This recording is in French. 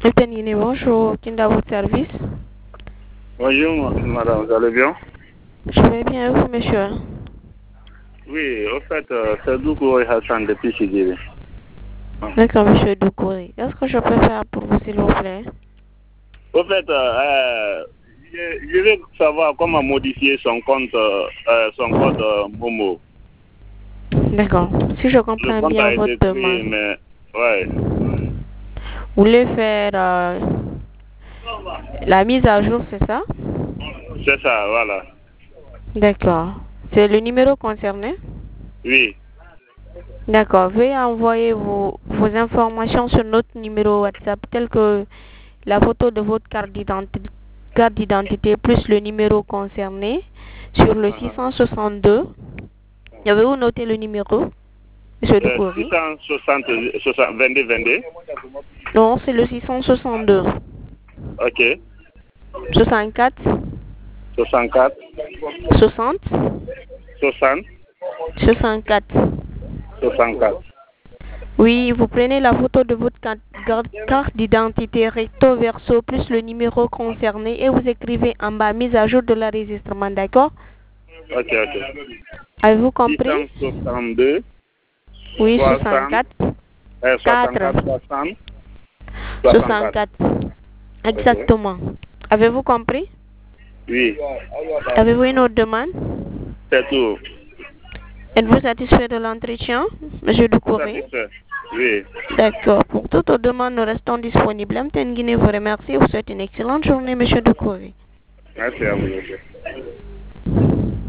Guinée, bonjour, Kinda, à votre service. Bonjour, madame, vous allez bien? Je vais bien, et vous, monsieur? Oui, au fait, c'est Doukou Hassan depuis Chidiri. D'accord, monsieur Doukouri. Qu'est-ce que je peux faire pour vous, s'il vous plaît? Au fait, je veux savoir comment modifier son compte, son code Momo. D'accord. Si je Le comprends compte bien a été votre créé, demande, mais ouais, vous voulez faire la mise à jour, c'est ça? c'est ça, voilà. D'accord. C'est le numéro concerné? Oui, D'accord. Veuillez envoyer vos informations sur notre numéro WhatsApp, tel que la photo de votre carte d'identité plus le numéro concerné sur le 662. Avez-vous noté le numéro, monsieur Doukouri? 660, 22, 22. Non, c'est le 662. Ok, 64 64, 60 60, 64. 64. Oui, vous prenez la photo de votre carte d'identité recto verso plus le numéro concerné et vous écrivez en bas mise à jour de l'enregistrement, d'accord? Ok, ok. Avez-vous compris? 662, Oui, 60, 64 4 64, 60, 64. 64. Ok. Exactement. Avez-vous compris? Oui, Avez-vous une autre demande? c'est tout. Êtes-vous satisfait de l'entretien, monsieur Doukouré? Satisfait. Oui. D'accord. Pour toute autre demande, nous restons disponibles. Mtn Guinée vous remercie et vous souhaite une excellente journée, monsieur Doukouré. Merci à vous.